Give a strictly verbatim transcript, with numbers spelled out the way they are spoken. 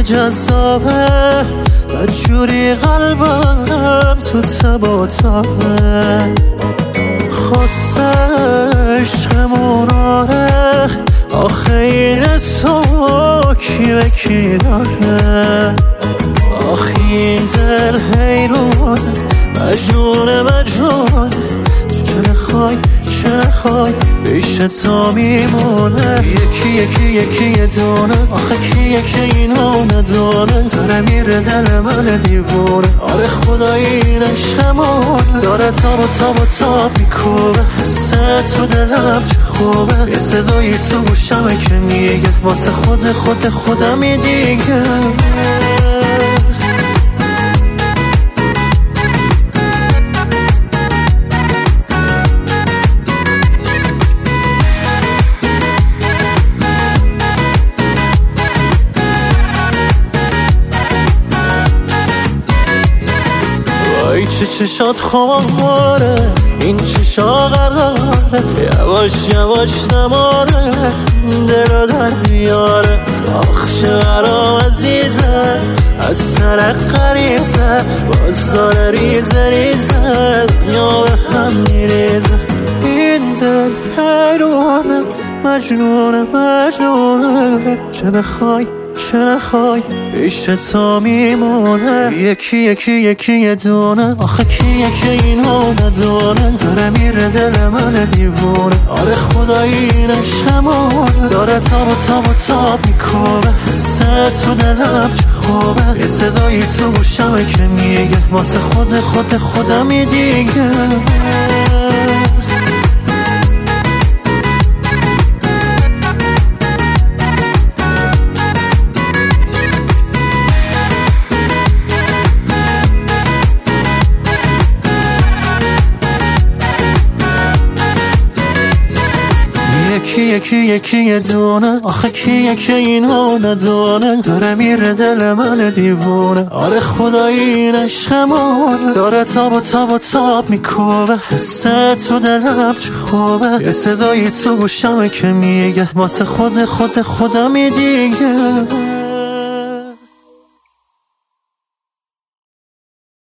جذابه بدجوری قلبم تو تب و تابه خواست عشقمون آره آخه این تو کی به کی داره آخه این دل حیرون مجنون مجنون چه نخوای چه نخوای پیش تو میمونه یکی یکی یکی یه دونه آخه کیه که اینو ندونه داره میره دل من دیوونه آره خدایی این عشقمون داره تاب و تاب و تاب میکوبه حسه تو دلم چه خوبه یه صدایی تو گوشمه که میگه واسه خود خود خودمی دیگه چه چشات خماره این چشا قراره یواش یواش نماره دلو در بیاره آخ چه برام عزیزه از سر قریزه باز داره ریزه ریزه دنیا به هم میریزه این دل حیرونه مجنونه مجنونه چه بخوای چه نخوای پیش تو میمونه یکی یکی یکی یه دونه آخه کیه که اینو ندونه داره میره دل من دیوونه آره خدایی این عشقمون داره تاب و تاب و تاب میکوبه حسه تو دلم چه خوبه یه صدایی تو گوشمه که میگه واسه خود خود خودمی دیگه یکی یکی یکی یه دونه آخه کیه که اینو ندونه داره میره دل من دیوونه آره خدایی این عشقمون داره تاب و تاب و تاب میکوبه حسه تو دلم چه خوبه یه صدایی تو گوشمه که میگه واسه خود خود خودمی دیگه